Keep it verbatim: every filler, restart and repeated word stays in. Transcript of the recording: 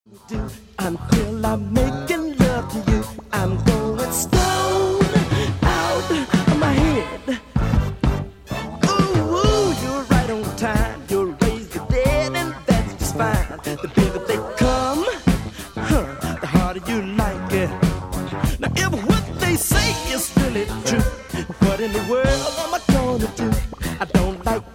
Until I'm making love to you, I'm going stone out of my head. Ooh, ooh, you're right on time. You'll raise the dead, and that's just fine. The bigger they come, huh, the harder you like it. Now, if what they say is really true, what in the world am I gonna do? I don't like